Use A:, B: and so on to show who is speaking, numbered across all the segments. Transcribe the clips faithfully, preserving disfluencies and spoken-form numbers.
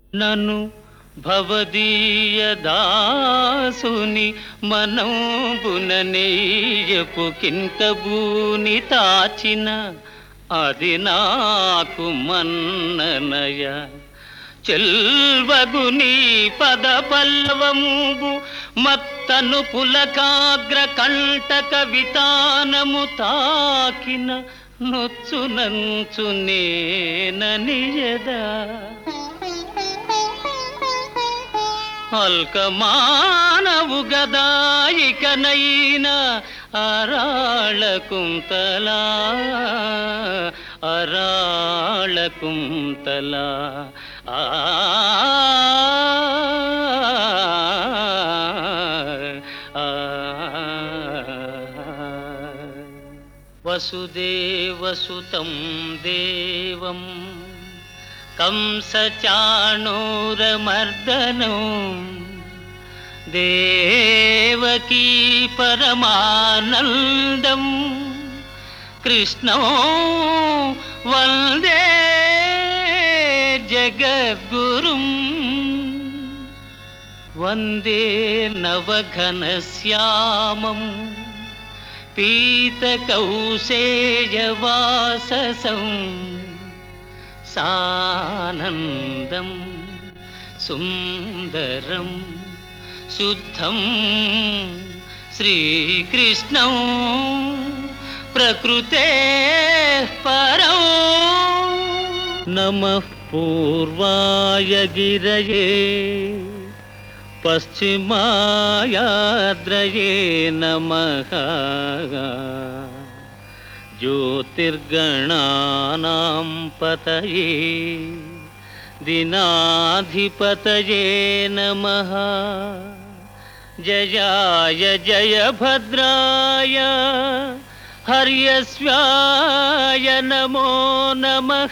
A: నను భవదీయ దాసుని మనంబుననేయపు కింకబూని తాచిన అది నాకు మన్ననయ చెల్వగుని పద పల్లవంబు మత్తను పులకాగ్ర కంటక వితానము తాకిన నొచ్చు నంచు నేననియదా అల్కమానవు గదాయికనైనా అరాళ కుంతలా అరాళ కుంతలా ఆ వసుదేవసుతం దేవం కంసచాణూరమర్దనం దేవకీ పరమానందం కృష్ణో వందే జగద్గురుం వందే నవఘనశ్యామం పీతకౌశేయవాససం సానందం సుందరం శుద్ధం శ్రీకృష్ణం ప్రకృతే పరం నమః పూర్వాయ గిరయే పశ్చిమాయాద్రయే నమః జ్యోతిర్గణానాం పతయే దినాధిపతయే నమః జయాయ జయభద్రాయ హర్యస్వాయ నమో నమః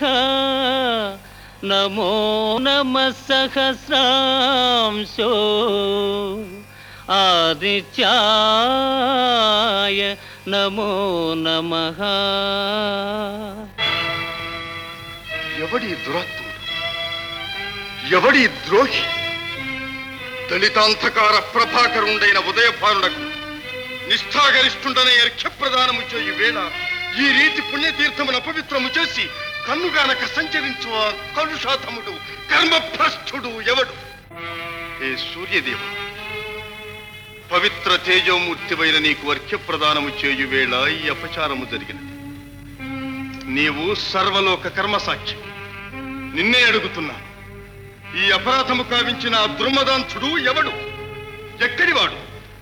A: నమో నమః సహస్రాంశో ఆదిత్యాయ నమో నమః.
B: ఎవడి దురాత్ముడు, ఎవడి ద్రోహి? దళితాంధకార ప్రభాకరుండైన ఉదయభానుడకు నిష్ఠాగరిష్ఠుండనే అర్ఘ్యప్రదానము చేయు వేళ ఈ రీతి పుణ్యతీర్థమును అపవిత్రము చేసి కన్నుగానక సంచరించు ఆ కలుషాతముడు కర్మభ్రష్టుడు ఎవడు? ఏ సూర్యదేవ, పవిత్ర తేజోమూర్తివైన నీకు అర్ఘ్యప్రదానము చేయు వేళ ఈ అపచారము జరిగినది. నీవు సర్వలోక కర్మసాక్షి. నిన్నే అడుగుతున్నాను, ఈ అపరాధము కావించిన ఆ దుర్మదాంతుడు ఎవడు? ఎక్కడివాడు?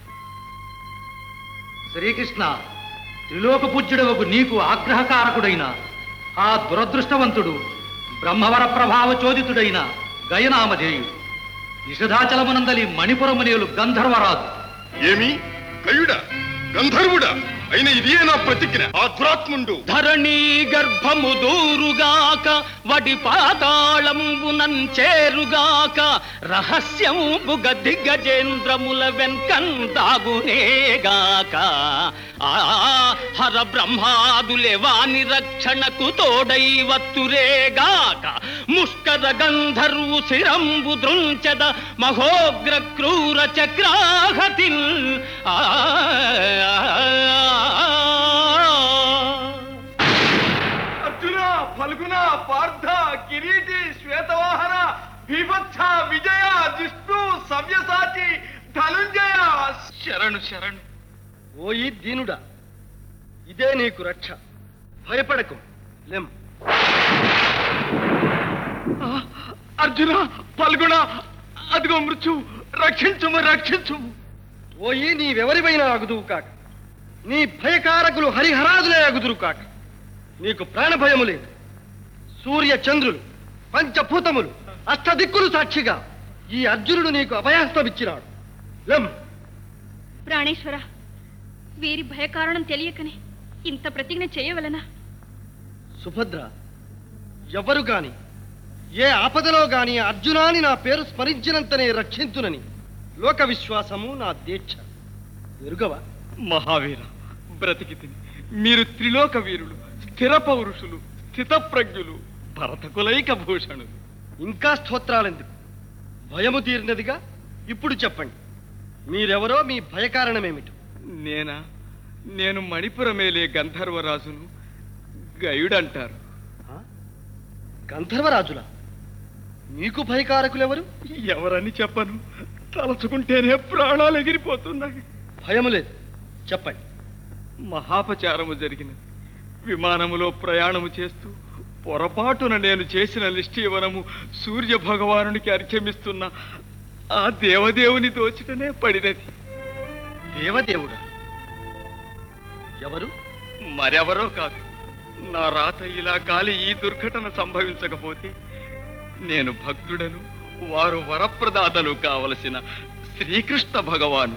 C: శ్రీకృష్ణ, త్రిలోక పూజ్యుడవకు నీకు ఆగ్రహకారకుడైన ఆ దురదృష్టవంతుడు బ్రహ్మవర ప్రభావ చోదితుడైన గయనామధేయుడు నిషధాచలమునందలి మణిపురమునియులు గంధర్వరాజు.
B: ఏమి గయుడా, గంధర్వుడా అయిన ఇదే నా ప్రతిజ్ఞ. ఆ దురాత్ముండు
A: ధరణీ గర్భము దూరుగాక, వడి పాతాళంబునం చేరుగాక, రహస్యంబుగ దిగ్గజేంద్రముల వెన్కందాగునేగాక. ఆ హర బ్రహ్మాదులే వాని రక్షణకు తోడై వత్తురేగాక. ముష్కర గంధర్వు శిరంబు దృంచద మహోగ్ర క్రూర చక్రాహతిల్. ఆ
D: అర్జున, ఫల్గుణ, పార్థ, కిరీటి, శ్వేతవాహన, భీభత్స, విజయ, జిష్ణు, సవ్యసాచి, ధనుంజయ, శరణు శరణు.
C: ఓయి దీనుడా, ఇదే నీకు రక్ష. భయపడకు, లెం.
D: అర్జున, ఫల్గుణ, అదిగో మృత్యు, రక్షించుము రక్షించుము.
C: ఓయి నీవెవరివైనా అగుదువు కాక, నీ భయకారకులు హరిహరాదులే అగుదురు కాక. నీకు ప్రాణభయము లేదు. సూర్య చంద్రులు, పంచభూతములు, అష్టదిక్కులు సాక్షిగా ఈ అర్జునుడు నీకు అభయహస్తమిచ్చినాడు. లెం.
E: ప్రాణేశ్వర, వీరి భయకారణం తెలియకనే ఇంత ప్రతిజ్ఞ చేయవలనా?
C: సుభద్ర, ఎవరు గాని ఏ ఆపదలో గాని అర్జునాని నా పేరు స్మరించినంతనే రక్షించునని లోక విశ్వాసము నా దీక్ష. ఎరుగవా?
D: మహావీర, బ్రతికి తిని మీరు త్రిలోక వీరులు, స్థిర పౌరుషులు, స్థితప్రజ్ఞులు, భరతకులైక భూషణులు.
C: ఇంకా స్తోత్రాలెందుకు? భయము తీరినదిగా ఇప్పుడు చెప్పండి, మీరెవరో, మీ భయకారణమేమిటి?
D: నేనా? నేను మణిపురమేలే గంధర్వరాజును, గయుడంటారు.
C: ఆ? గంధర్వరాజులా? మీకు భయకారకులెవరు?
D: ఎవరని చెప్పను, తలచుకుంటేనే ప్రాణాలు ఎగిరిపోతున్నాయి.
C: భయము లేదు, చెప్పండి.
D: మహాపచారము జరిగినది. విమానములో ప్రయాణము చేస్తూ పొరపాటున నేను చేసిన నిష్ఠీవనము సూర్య భగవానునికి అర్ఘ్యమిస్తున్న ఆ దేవదేవుని దోచిటనే పడినది.
C: దేవదేవుడా? ఎవరు?
D: మరెవరో కాదు, నా రాత ఇలా కాలి ఈ దుర్ఘటన సంభవించకపోతే నేను భక్తుడను, వారు వరప్రదాతలు కావలసిన శ్రీకృష్ణ భగవాను.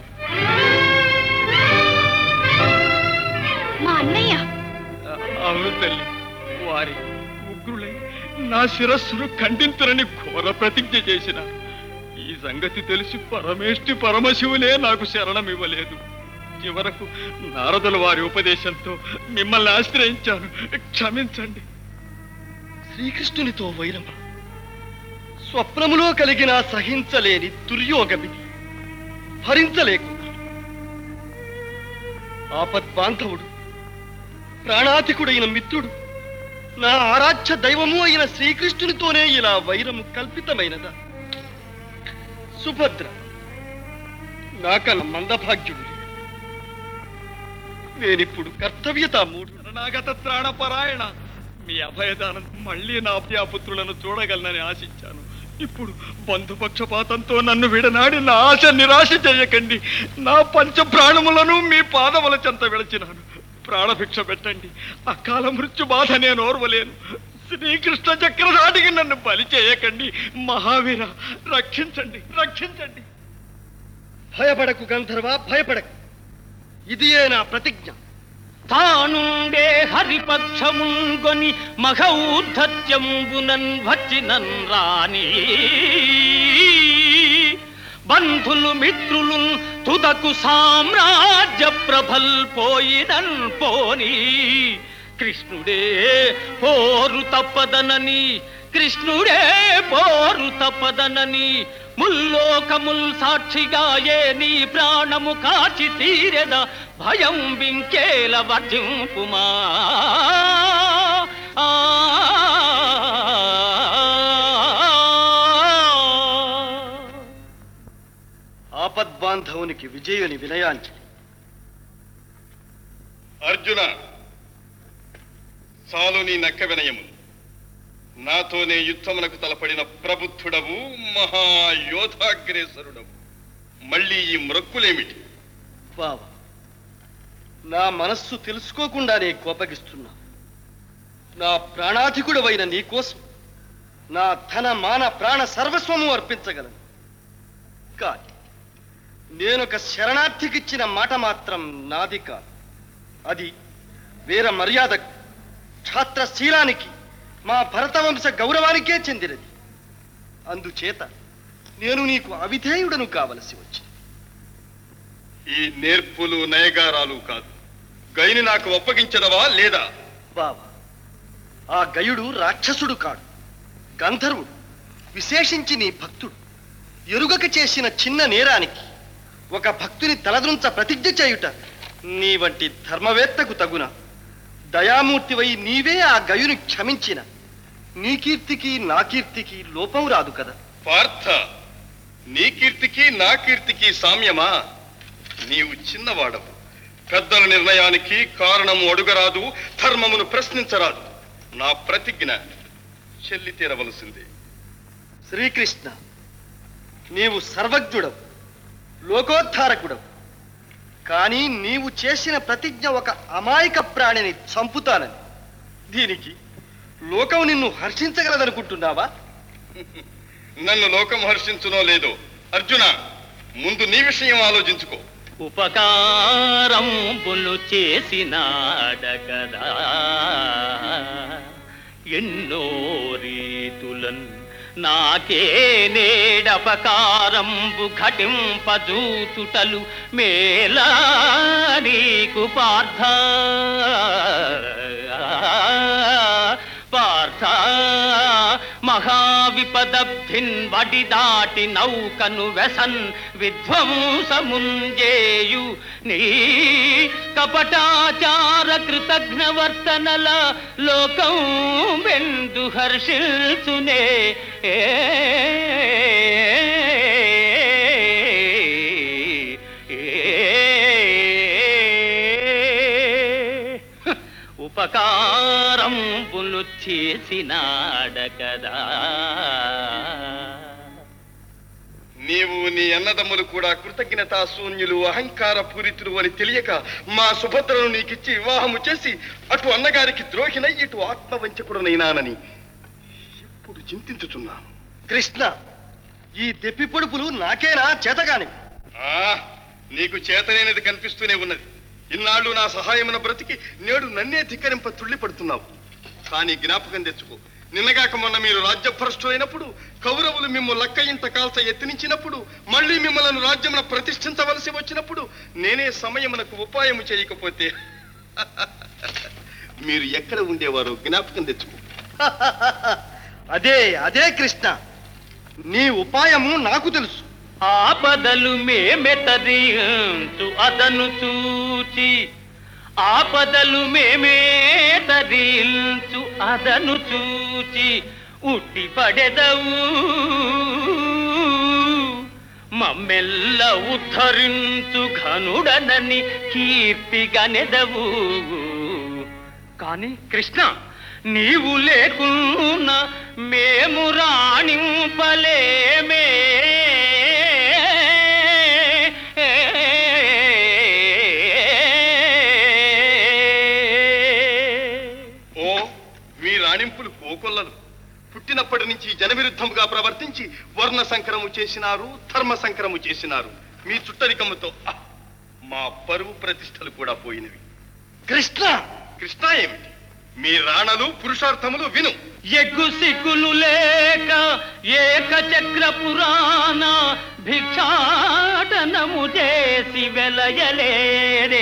E: మా అన్నయ్య.
D: అవును తల్లి, వారి ఉగ్రులై నా శిరస్సును ఖండింతురని ఘోర ప్రతిజ్ఞ చేసిన ఈ సంగతి తెలిసి పరమేష్టి పరమశివులే నాకు శరణమివ్వలేదు. చివరకు నారదుల వారి ఉపదేశంతో మిమ్మల్ని ఆశ్రయించాను, క్షమించండి.
C: శ్రీకృష్ణునితో వైరమా? స్వప్నములో కలిగిన సహించలేని దుర్యోగమిది, భరించలేకుండా. ఆపద్బాంధవుడు, ప్రాణాధికుడైన మిత్రుడు, నా ఆరాధ్య దైవము అయిన శ్రీకృష్ణునితోనే ఇలా వైరము కల్పితమైనదా? సుభద్ర నాకన్న మందభాగ్యుడు. నేనిప్పుడు కర్తవ్యతామూడు.
D: శరణాగత త్రాణపరాయణ, మీ అభయదానం మళ్ళీ నా అభ్యాపుత్రులను చూడగలనని ఆశించాను. ఇప్పుడు బంధుపక్షపాతంతో నన్ను విడనాడి నా ఆశ నిరాశ చేయకండి. నా పంచ ప్రాణములను మీ పాదముల చెంత విడచినాను. ప్రాణభిక్ష పెట్టండి, అకాల మృత్యు బాధ నేను ఓర్వలేను. శ్రీకృష్ణ చక్రధాటికి నన్ను బలి చేయకండి. మహావీర, రక్షించండి, రక్షించండి.
C: భయపడకు గంధర్వ, భయపడకు. ఇదియే నా ప్రతిజ్ఞ.
A: తానుండే హరిపక్షముంగొని మఘౌద్ధత్యంబునన్ వచ్చినన్ రాని బంధులు మిత్రులు తుదకు సామ్రాజ్య ప్రభల్ పోయినన్ పోని కృష్ణుడే పోరు తప్పదనని కృష్ణుడే పోరు తప్పదనని ముల్లోకముల్ సాక్షిగా ఏ నీ ప్రాణము కాచి తీరెద భయం వింకేల వర్జింపుమా.
C: ఆపద్బాంధవునికి విజయుని వినయాంజలి.
B: అర్జున, చాలు నీ నక్క వినయము. నాతోనే యుద్ధమునకు తలపడిన ప్రబుద్ధుడవు, మహాయోధాగ్రేసరుడవు. మళ్ళీ ఈ మ్రొక్కులేమిటి?
C: బావ, నా మనస్సు తెలుసుకోకుండానే కోపగిస్తున్నా. నా ప్రాణాధికుడవైన నీకోసం నా ధన మాన ప్రాణ సర్వస్వము అర్పించగలను. కానీ నేనొక శరణార్థికిచ్చిన మాట మాత్రం నాది కాదు. అది వీర మర్యాదకు, ఛాత్రశీలానికి, మా భరతవంశ గౌరవానికే చెందినది. అందుచేత నేను నీకు అవిధేయుడను కావలసి వచ్చింది.
B: ఈ నేర్పులు నయగారాలు కాదు, గైని నాకు ఒప్పగించదవా లేదా?
C: బావా, ఆ గయుడు రాక్షసుడు కాడు, గంధర్వుడు, విశేషించి నీ భక్తుడు. ఎరుగక చేసిన చిన్న నేరానికి ఒక భక్తుని తలద్రుంచ ప్రతిజ్ఞ చేయుట నీ వంటి ధర్మవేత్తకు తగున. దయామూర్తివై నీవే ఆ గయుని క్షమించిన నీ కీర్తికి నా కీర్తికి లోపం రాదు కదా.
B: పార్థ, నీ కీర్తికి నా కీర్తికి సామ్యమా? నీవు చిన్నవాడవు, పెద్దల నిర్ణయానికి కారణము అడుగరాదు, ధర్మమును ప్రశ్నించరాదు. నా ప్రతిజ్ఞ చెల్లి తీరవలసిందే.
C: శ్రీకృష్ణ, నీవు సర్వజ్ఞుడవు, లోకోద్ధారకుడవు. కానీ నీవు చేసిన ప్రతిజ్ఞ ఒక అమాయక ప్రాణిని చంపుతానని. దీనికి లోకం నిన్ను హర్షించగలదనుకుంటున్నావా?
B: నన్ను లోకం హర్షించునో లేదో, అర్జున, ముందు నీ విషయం ఆలోచించుకో.
A: ఉపకారంబులు చేసినాడగదా ఎన్నో రీతులన్ నాకే నేడపకారంబు ఘటింపజూతుటలు మేలా నీకు పార్థ పార్థ మహావిపదబ్ధిన్ వడి దాటి నౌకను వెసన్ విధ్వంసముంజేయు నీ కపటాచార కృతజ్ఞవర్తనల లోకం వెందు హర్షిల్చునే ఏ ఉపకారంబులు చేసినాడకదా.
B: నీవు నీ అన్నదమ్ములు కూడా కృతజ్ఞతా శూన్యులు అహంకార పూరితులు అని తెలియక మా సుభద్రను నీకిచ్చి వివాహము చేసి అటు అన్నగారికి ద్రోహినై ఇటు ఆత్మవంచకుడనైనానని ఇప్పుడు చింతించుచున్నాను.
C: కృష్ణ, ఈ దెప్పి పొడుపులు నాకేనా చేతగాని?
B: ఆ నీకు చేతనైనది కనిపిస్తూనే ఉన్నది. ఇన్నాళ్ళు నా సహాయమున బ్రతికి నేడు నన్నే ధిక్కరింప తుళ్ళిపడుతున్నావు. కానీ జ్ఞాపకం తెచ్చుకో, నిన్నగాక మొన్న మీరు రాజ్యభ్రష్టు అయినప్పుడు, కౌరవులు మిమ్ము లక్క ఇంత కాల్చ ఎత్తినించినప్పుడు, మళ్ళీ మిమ్మల్ని రాజ్యమున ప్రతిష్ఠించవలసి వచ్చినప్పుడు నేనే సమయమునకు ఉపాయము చేయకపోతే మీరు ఎక్కడ ఉండేవారో జ్ఞాపకం తెచ్చుకో.
C: అదే అదే కృష్ణ, నీ ఉపాయము నాకు తెలుసు.
A: ఆపదలు మేమెతరించు అదను చూచి, ఆపదలు మేమే తరించు అదను చూచి ఉట్టి పడెదవు, మమ్మెల్ల ఉద్ధరించు ఘనుడనని కీర్తిగనెదవు. కాని కృష్ణ, నీవు లేకున్నా మేము రాణింపలేమే.
B: ఓ మీ రాణింపులు కోకొల్లలు. పుట్టినప్పటి నుంచి జనవిరుద్ధముగా ప్రవర్తించి వర్ణ సంకరము చేసినారు, ధర్మ సంకరము చేసినారు. మీ చుట్టరికముతో అహ్, మా పరువు ప్రతిష్టలు కూడా పోయినవి.
C: కృష్ణ,
B: కృష్ణ ఏమిటి? మీ రాణలు పురుషార్థములు విను.
A: ఎగ్గు సిగ్గులు లేక ఏక చక్ర పురాణ భిక్షాటనము చేసి వెలయలేరే.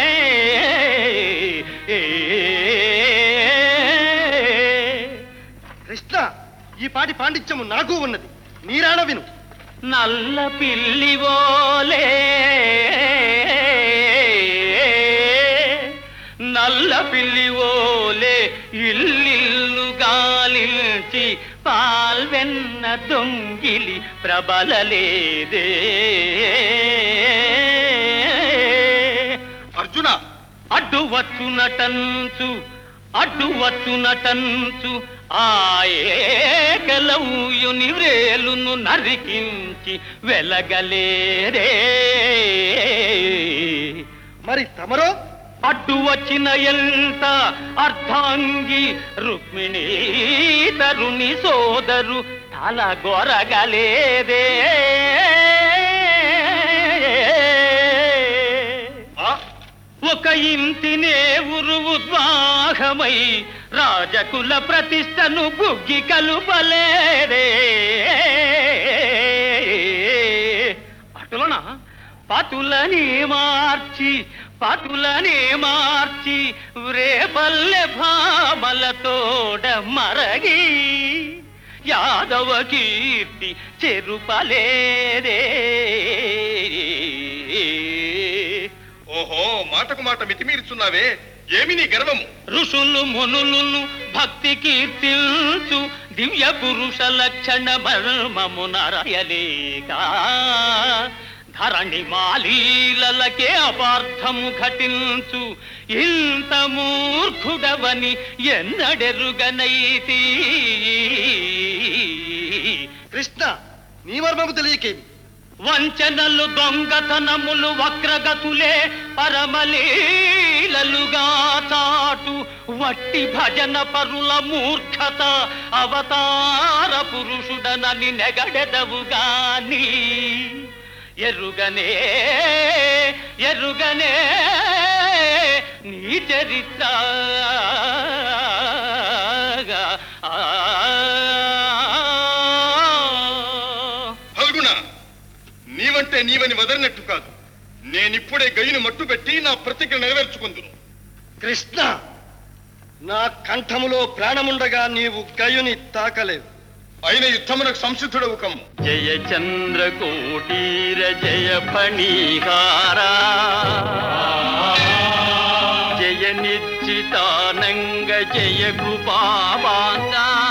C: కృష్ణ, ఈ పాటి పాండిత్యము నాకు ఉన్నది, నీరాణ విను.
A: నల్ల పిల్లివోలే నల్ల పిల్లివోలే ఇల్లిల్లు గాలించి పాల్వెన్న దొంగిలి ప్రబలలేదే.
B: అర్జున,
A: అడ్డు వచ్చునటంచు అడ్డు వచ్చునటంచు ఆ ఏకలవ్యుని వ్రేలును నరికించి వెలగలేరే.
C: మరి తమరో?
A: అడ్డు వచ్చిన ఎంత అర్ధాంగి రుక్మిణీ తరుని సోదరు తల గొరగలేదే. ఒక ఇంటినే ఉరువు ద్వాహమై రాజకుల ప్రతిష్టను బుగ్గి కలుపలేదే. అటులన పతులని మార్చి పతులని మార్చి వ్రేపల్లె భామలతోడ మరగి యాదవ కీర్తి చెరుపలేదే.
B: ఓహో, మాటకు మాట మితిమీరుచున్నావే, ఏమి నీ గర్వము?
A: ఋషులు మునులను భక్తి కీర్తించు దివ్య పురుష లక్షణ మర్మమునరయలేక ధరణి మాలీలకే అపార్థము ఘటించు ఇంత మూర్ఖుడవని ఎన్నడెరుగనైతి.
C: కృష్ణ, నీ మర్మము తెలియకేమి?
A: వంచనలు దొంగతనములు వక్రగతులే పరమలీలలుగా చాటు వట్టి భజన పరుల మూర్ఖత అవతార పురుషుడనని నెగడెదవుగాని ఎరుగనే ఎరుగనే నీ చరిత్ర.
B: నీవంటే నీవని వదలినట్టు కాదు. నేనిప్పుడే గయ్యుని మట్టు పెట్టి నా ప్రతిజ్ఞ నెరవేర్చుకుందును.
C: కృష్ణ, నా కంఠములో ప్రాణముండగా నీవు గయుని తాకలేవు.
B: అయిన యుద్ధమునకు సంసిద్ధుడవు కమ్ము.
A: జయ చంద్రకోటీర జయ ఫణీహారా జయ నిర్జితానంగ జయ కృపావాంగా